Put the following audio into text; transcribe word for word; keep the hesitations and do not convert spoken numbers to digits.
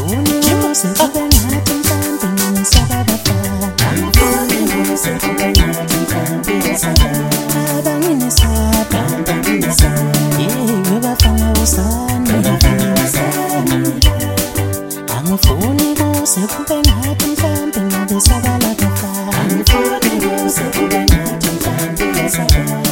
angifuni ukuze kube ngathi mhlambe ngisaba abafana, angifuni ukuze kube ngathi mhlambe ngisaba abanginesaba, abanginesaba yewe bafana usani, bafana usani angifuni ukuze kube ngathi mhlambe ngisaba abafana, angifuni ukuze kube ngathi mhlambe ngisaba